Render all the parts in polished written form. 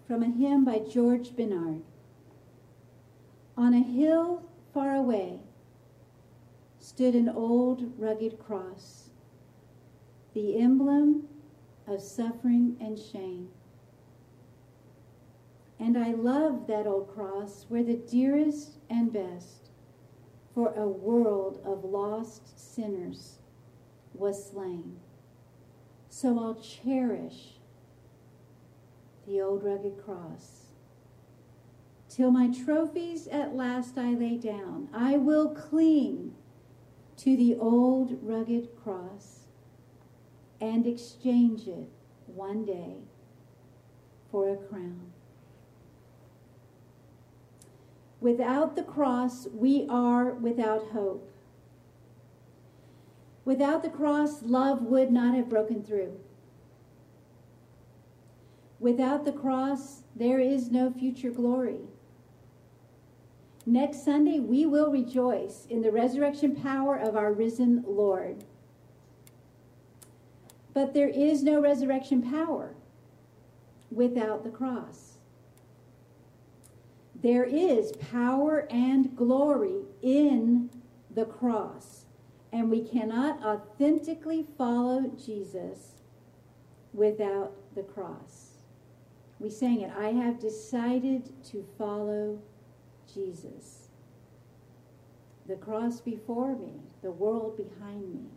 from a hymn by George Bernard. On a hill far away stood an old rugged cross, the emblem of suffering and shame. And I love that old cross where the dearest and best for a world of lost sinners was slain. So I'll cherish the old rugged cross. Till my trophies at last I lay down, I will cling to the old rugged cross and exchange it one day for a crown. Without the cross, we are without hope. Without the cross, love would not have broken through. Without the cross, there is no future glory. Next Sunday, we will rejoice in the resurrection power of our risen Lord. But there is no resurrection power without the cross. There is power and glory in the cross, and we cannot authentically follow Jesus without the cross. We sang it, I have decided to follow Jesus. The cross before me, the world behind me.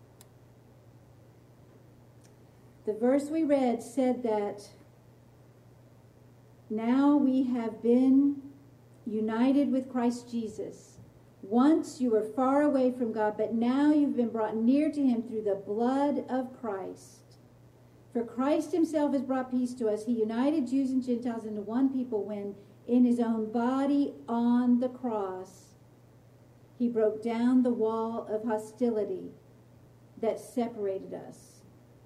The verse we read said that now we have been united with Christ Jesus. Once you were far away from God, but now you've been brought near to him through the blood of Christ. For Christ himself has brought peace to us. He united Jews and Gentiles into one people when, in his own body on the cross, he broke down the wall of hostility that separated us.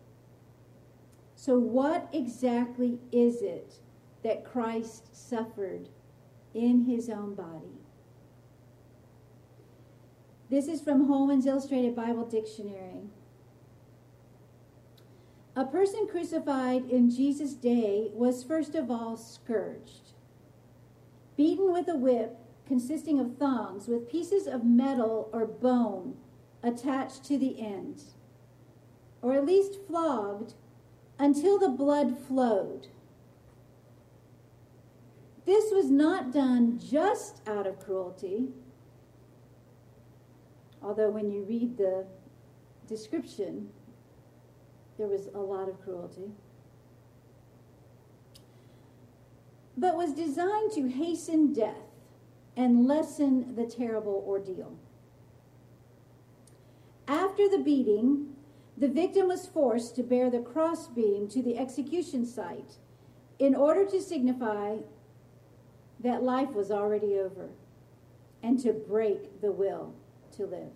So what exactly is it that Christ suffered in his own body? This is from Holman's Illustrated Bible Dictionary. A person crucified in Jesus' day was first of all scourged, beaten with a whip consisting of thongs with pieces of metal or bone attached to the end, or at least flogged until the blood flowed. This was not done just out of cruelty, although when you read the description, there was a lot of cruelty, but was designed to hasten death and lessen the terrible ordeal. After the beating, the victim was forced to bear the crossbeam to the execution site in order to signify that life was already over and to break the will to live.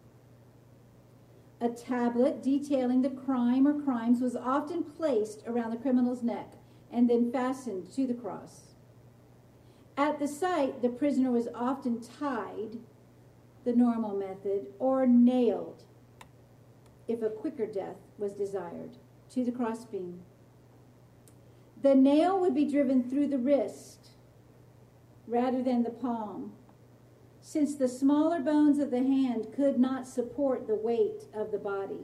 A tablet detailing the crime or crimes was often placed around the criminal's neck and then fastened to the cross. At the site, the prisoner was often tied, the normal method, or nailed, if a quicker death was desired, to the crossbeam. The nail would be driven through the wrist rather than the palm, since the smaller bones of the hand could not support the weight of the body.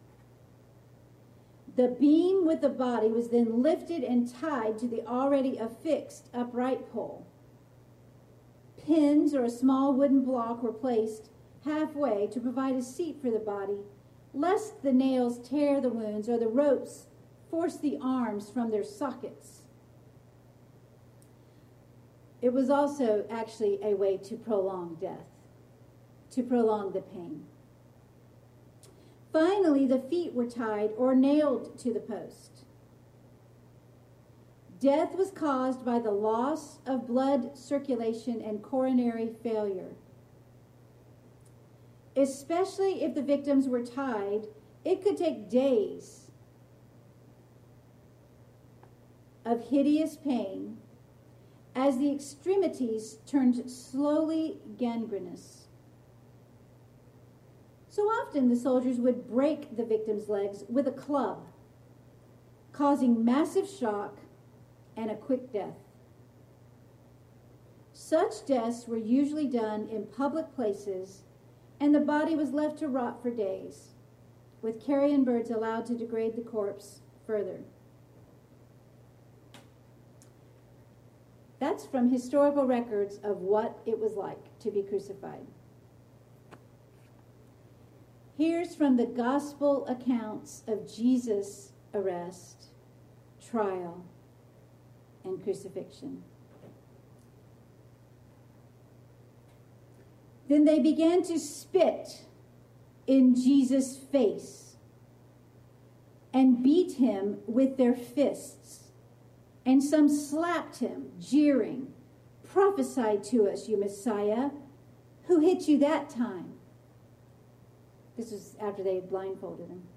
The beam with the body was then lifted and tied to the already affixed upright pole. Pins or a small wooden block were placed halfway to provide a seat for the body, lest the nails tear the wounds or the ropes force the arms from their sockets. It was also actually a way to prolong death, to prolong the pain. Finally, the feet were tied or nailed to the post. Death was caused by the loss of blood circulation and coronary failure. Especially if the victims were tied, it could take days of hideous pain as the extremities turned slowly gangrenous. So often the soldiers would break the victim's legs with a club, causing massive shock and a quick death. Such deaths were usually done in public places, and the body was left to rot for days, with carrion birds allowed to degrade the corpse further. That's from historical records of what it was like to be crucified. Here's from the gospel accounts of Jesus' arrest, trial, and crucifixion. Then they began to spit in Jesus' face and beat him with their fists. And some slapped him, jeering, "Prophesy to us, you Messiah. Who hit you that time?" This was after they had blindfolded him.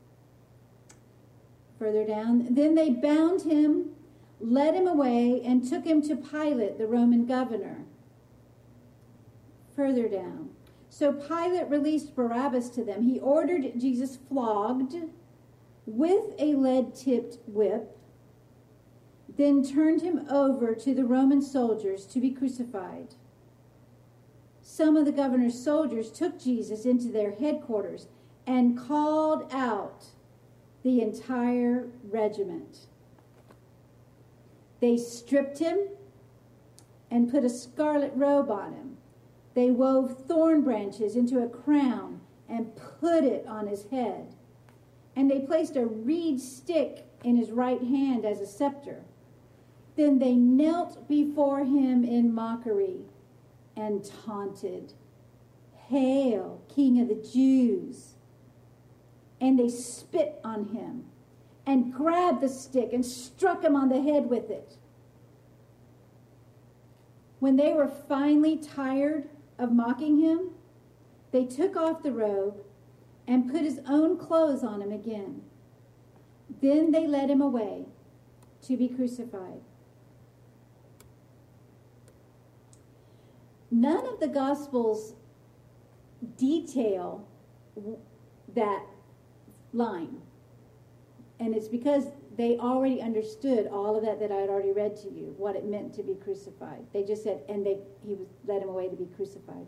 Further down, then they bound him, led him away, and took him to Pilate, the Roman governor. Further down. So Pilate released Barabbas to them. He ordered Jesus flogged with a lead-tipped whip, then turned him over to the Roman soldiers to be crucified. Some of the governor's soldiers took Jesus into their headquarters and called out the entire regiment. They stripped him and put a scarlet robe on him. They wove thorn branches into a crown and put it on his head. And they placed a reed stick in his right hand as a scepter. Then they knelt before him in mockery and taunted, "Hail, King of the Jews!" And they spit on him and grabbed the stick and struck him on the head with it. When they were finally tired of mocking him, they took off the robe and put his own clothes on him again. Then they led him away to be crucified. None of the Gospels detail that line. And it's because they already understood all of that I had already read to you, what it meant to be crucified. They just said, he led him away to be crucified.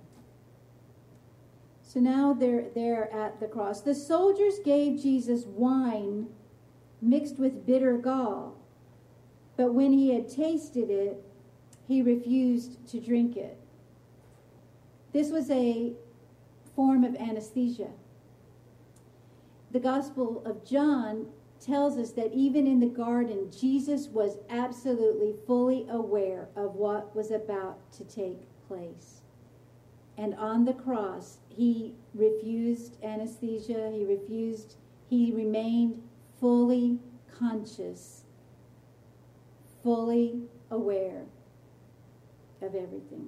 So now they're at the cross. The soldiers gave Jesus wine mixed with bitter gall. But when he had tasted it, he refused to drink it. This was a form of anesthesia. The Gospel of John tells us that even in the garden, Jesus was absolutely fully aware of what was about to take place. And on the cross, he refused anesthesia. He remained fully conscious, fully aware of everything.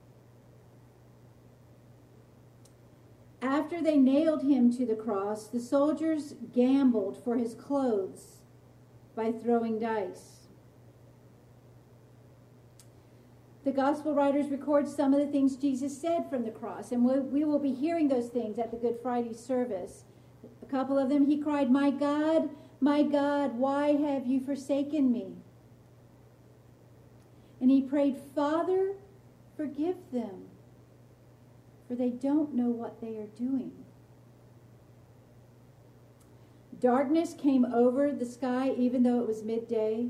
After they nailed him to the cross, the soldiers gambled for his clothes by throwing dice. The gospel writers record some of the things Jesus said from the cross, and we will be hearing those things at the Good Friday service. A couple of them, he cried, my God, why have you forsaken me?" And he prayed, "Father, forgive them, for they don't know what they are doing." Darkness came over the sky even though it was midday.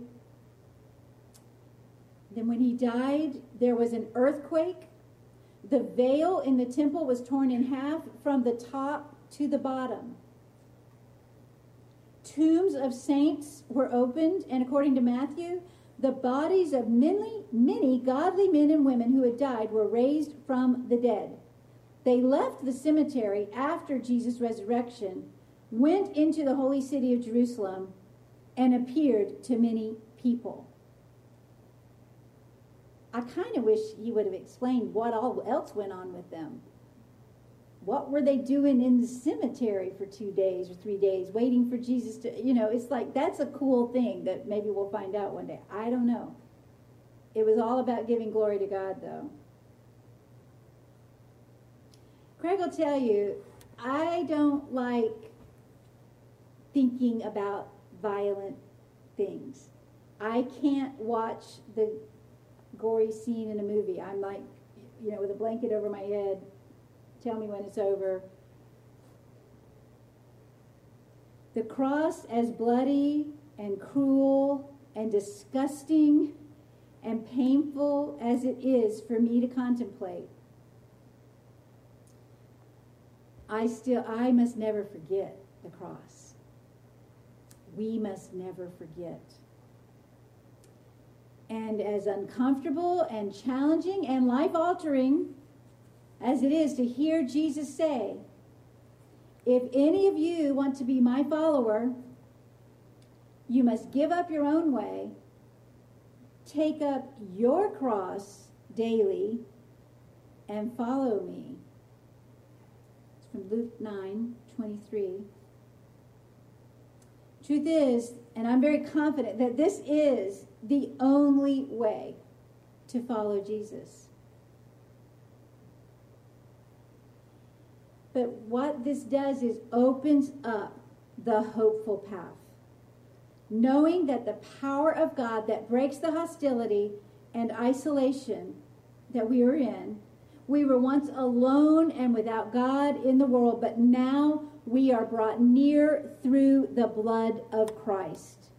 Then when he died, there was an earthquake. The veil in the temple was torn in half from the top to the bottom. Tombs of saints were opened, and according to Matthew, the bodies of many godly men and women who had died were raised from the dead. They left the cemetery after Jesus' resurrection, went into the holy city of Jerusalem, and appeared to many people. I kind of wish he would have explained what all else went on with them. What were they doing in the cemetery for 2 days or 3 days, waiting for Jesus to, it's like, that's a cool thing that maybe we'll find out one day. I don't know. It was all about giving glory to God, though. Craig will tell you, I don't like thinking about violent things. I can't watch the gory scene in a movie. I'm like, with a blanket over my head, tell me when it's over. The cross, as bloody and cruel and disgusting and painful as it is for me to contemplate, I must never forget the cross. We must never forget. And as uncomfortable and challenging and life-altering as it is to hear Jesus say, if any of you want to be my follower, you must give up your own way, take up your cross daily, and follow me. It's from Luke 9:23. Truth is, and I'm very confident that this is the only way to follow Jesus. But what this does is opens up the hopeful path. Knowing that the power of God that breaks the hostility and isolation that we were in. We were once alone and without God in the world, but now we are brought near through the blood of Christ.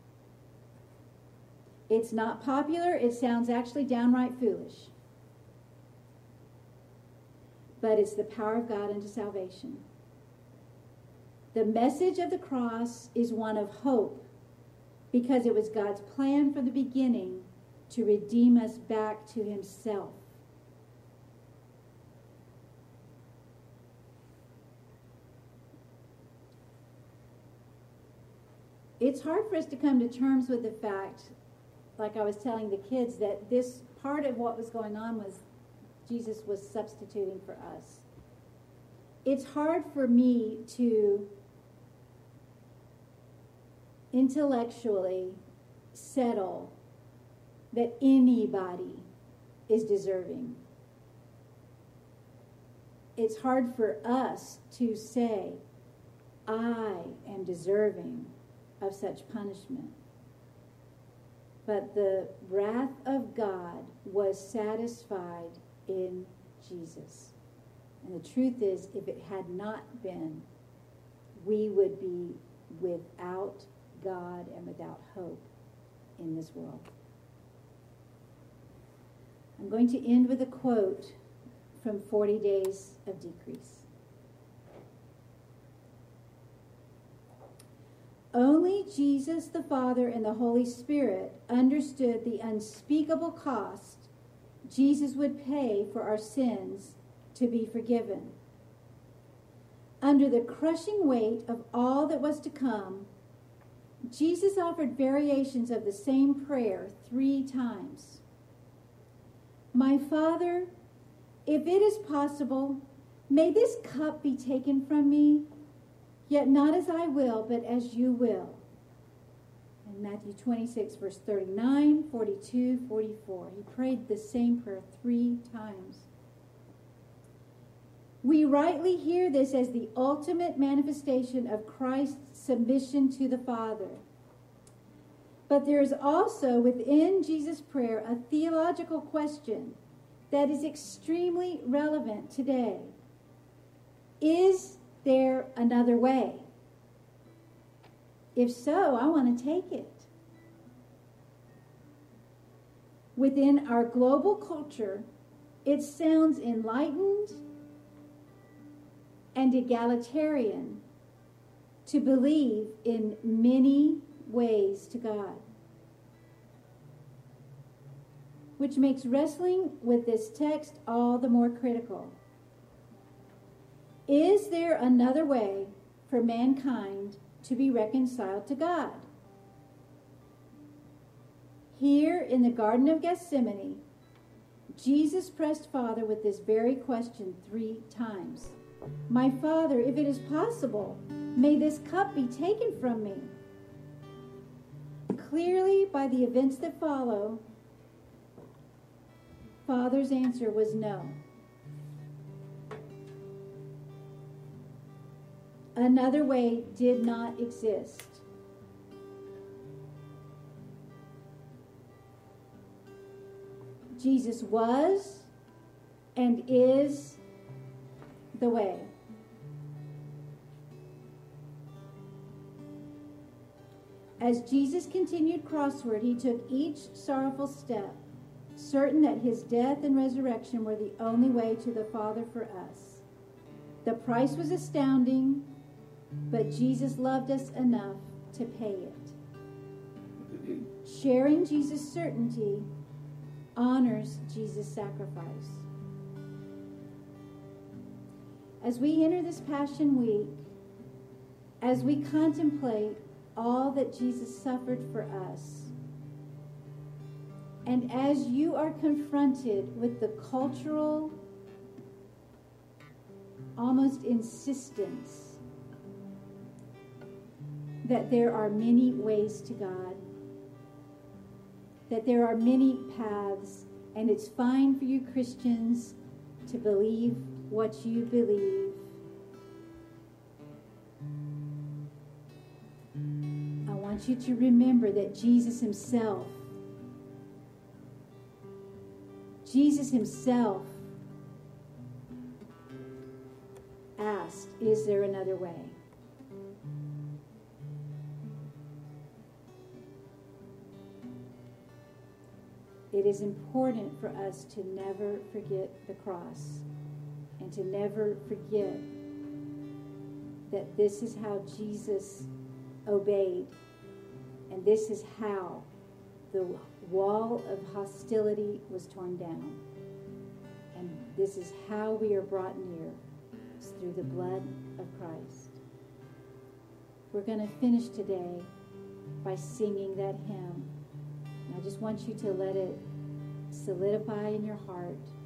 It's not popular. It sounds actually downright foolish. But it's the power of God unto salvation. The message of the cross is one of hope, because it was God's plan from the beginning to redeem us back to himself. It's hard for us to come to terms with the fact, like I was telling the kids, that this part of what was going on was Jesus was substituting for us. It's hard for me to intellectually settle that anybody is deserving. It's hard for us to say, I am deserving of such punishment. But the wrath of God was satisfied in Jesus. And the truth is, if it had not been, we would be without God and without hope in this world. I'm going to end with a quote from 40 Days of Decrease. Only Jesus the Father and the Holy Spirit understood the unspeakable cost Jesus would pay for our sins to be forgiven. Under the crushing weight of all that was to come, Jesus offered variations of the same prayer 3 times. My Father, if it is possible, may this cup be taken from me, yet not as I will, but as you will. In Matthew 26, verse 39, 42, 44. He prayed the same prayer 3 times. We rightly hear this as the ultimate manifestation of Christ's submission to the Father. But there is also within Jesus' prayer a theological question that is extremely relevant today. Is there another way? If so, I want to take it. Within our global culture, it sounds enlightened and egalitarian to believe in many ways to God, which makes wrestling with this text all the more critical. Is there another way for mankind to be reconciled to God? Here in the Garden of Gethsemane, Jesus pressed Father with this very question 3 times. My Father, if it is possible, may this cup be taken from me. Clearly, by the events that follow, Father's answer was no. Another way did not exist. Jesus was and is the way. As Jesus continued crossward, he took each sorrowful step, certain that his death and resurrection were the only way to the Father for us. The price was astounding, but Jesus loved us enough to pay it. Sharing Jesus' certainty honors Jesus' sacrifice. As we enter this Passion Week, as we contemplate all that Jesus suffered for us, and as you are confronted with the cultural, almost insistence that there are many ways to God, that there are many paths, and it's fine for you Christians to believe what you believe, I want you to remember that Jesus himself asked, is there another way? It is important for us to never forget the cross and to never forget that this is how Jesus obeyed, and this is how the wall of hostility was torn down, and this is how we are brought near. It's through the blood of Christ. We're going to finish today by singing that hymn, and I just want you to let it solidify in your heart.